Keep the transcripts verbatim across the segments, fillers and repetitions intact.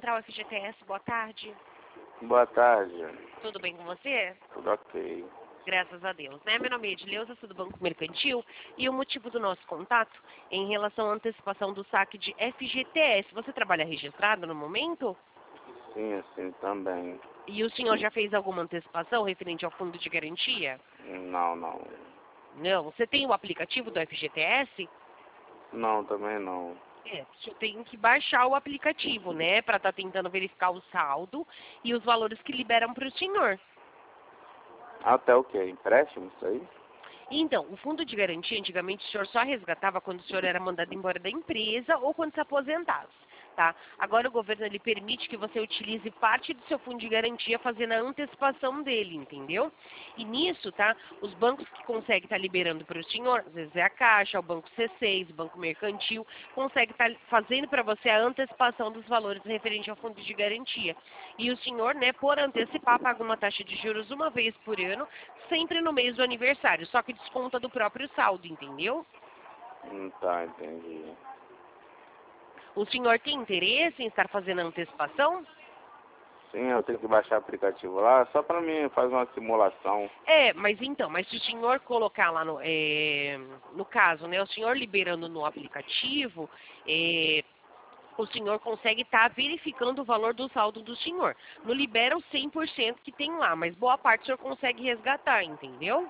Central F G T S, boa tarde. Boa tarde. Tudo bem com você? Tudo ok. Graças a Deus, né? Meu nome é Edileuza, sou do Banco Mercantil e o motivo do nosso contato é em relação à antecipação do saque de F G T S. Você trabalha registrado no momento? Sim, assim também. E o senhor já fez alguma antecipação referente ao fundo de garantia? Não, não. Não. Você tem o aplicativo do F G T S? Não, também não. É, você tem que baixar o aplicativo, né? Para estar tentando verificar o saldo e os valores que liberam para o senhor. Até o quê? Empréstimo, isso aí? Então, o fundo de garantia, antigamente, o senhor só resgatava quando o senhor era mandado embora da empresa ou quando se aposentasse, tá? Agora o governo, ele permite que você utilize parte do seu fundo de garantia fazendo a antecipação dele, entendeu? E nisso, tá? Os bancos que conseguem estar liberando para o senhor, às vezes é a Caixa, o Banco C seis, o Banco Mercantil, consegue estar fazendo para você a antecipação dos valores referente ao fundo de garantia. E o senhor, né, por antecipar, paga uma taxa de juros uma vez por ano, sempre no mês do aniversário, só que desconta do próprio saldo, entendeu? Hum, tá, entendi. O senhor tem interesse em estar fazendo a antecipação? Sim, eu tenho que baixar o aplicativo lá só pra mim fazer uma simulação. É, mas então, mas se o senhor colocar lá no, é, no caso, né, o senhor liberando no aplicativo, é, o senhor consegue estar verificando o valor do saldo do senhor. Não libera o cem por cento que tem lá, mas boa parte o senhor consegue resgatar, entendeu?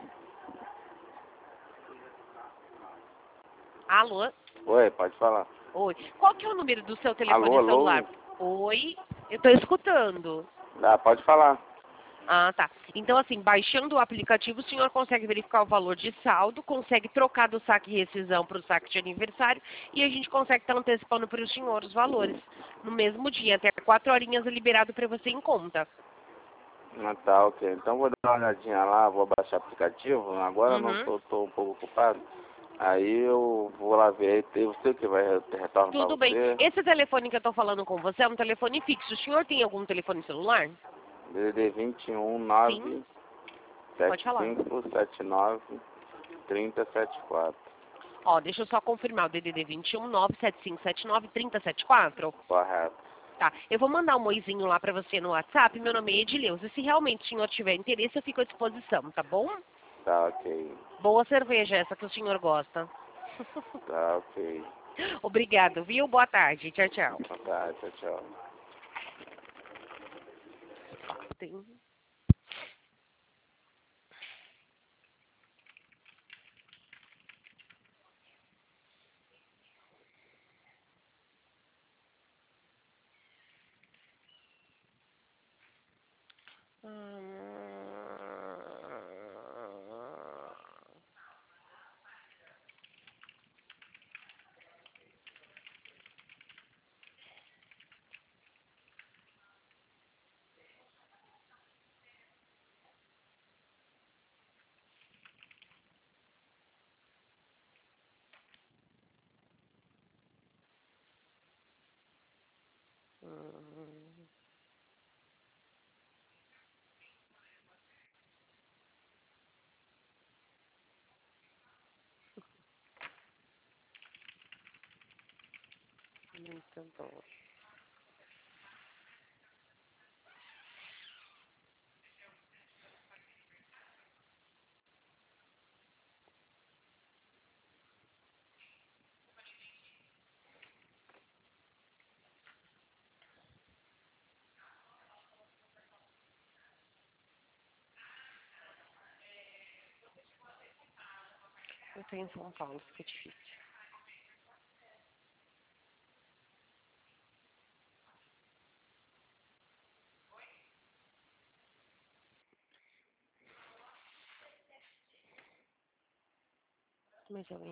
Alô? Oi, pode falar. Oi. Qual que é o número do seu telefone Alô, alô? celular? Oi? Eu estou escutando. Ah, pode falar. Ah, tá. Então, assim, baixando o aplicativo, o senhor consegue verificar o valor de saldo, consegue trocar do saque e rescisão para o saque de aniversário e a gente consegue estar antecipando para o senhor os valores no mesmo dia. Até quatro horinhas é liberado para você em conta. Ah, tá, ok. Então vou dar uma olhadinha lá, vou baixar o aplicativo. Agora eu não Uhum. tô, tô um pouco ocupado. Aí eu vou lá ver, tem você que vai retornar pra Tudo bem. você. Esse telefone que eu estou falando com você é um telefone fixo. O senhor tem algum telefone celular? D D vinte e um Sim. nove Pode sete falar. cinco sete nove três zero sete quatro. Ó, deixa eu só confirmar o D D D vinte e um, nove sete cinco sete nove, três zero sete quatro. Correto. Tá, eu vou mandar um oizinho lá pra você no WhatsApp, meu nome é Edileuza. Se realmente o senhor tiver interesse, eu fico à disposição, tá bom? Tá ok. Boa cerveja essa que o senhor gosta. Tá ok. Obrigado, viu? Boa tarde. Tchau, tchau. Tá, tchau, tchau. Tem- Muito bom. Eu tenho em São Paulo, fica difícil. Mas eu